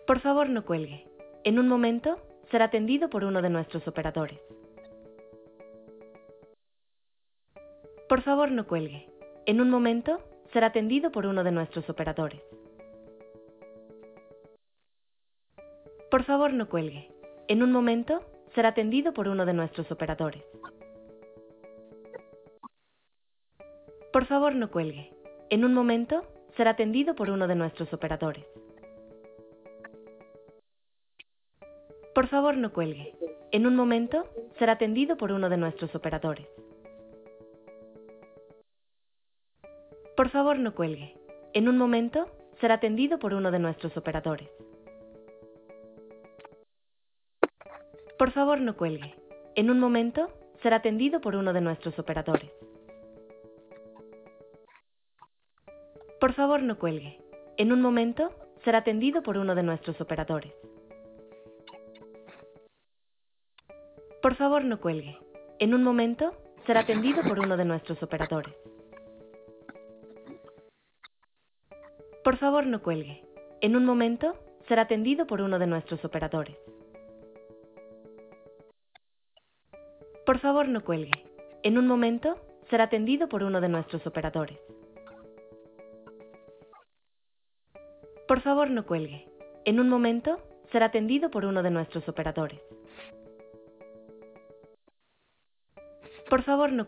Por favor, no cuelgue. En un momento será atendido por uno de nuestros operadores. Por favor, no cuelgue. En un momento será atendido por uno de nuestros operadores. Por favor, no cuelgue. En un momento será atendido por uno de nuestros operadores. Por favor, no cuelgue. En un momento será atendido por uno de nuestros operadores. Por favor, no cuelgue. En un momento será atendido por uno de nuestros operadores. Por favor, no cuelgue. En un momento será atendido por uno de nuestros operadores. Por favor, no cuelgue. En un momento será atendido por uno de nuestros operadores. Por favor, no cuelgue. En un momento será atendido por uno de nuestros operadores. Por favor, no cuelgue. En un momento será atendido por uno de nuestros operadores. Por favor, no cuelgue. En un momento será atendido por uno de nuestros operadores. Por favor, no cuelgue. En un momento será atendido por uno de nuestros operadores. Por favor, no cuelgue. En un momento será atendido por uno de nuestros operadores. Por favor, no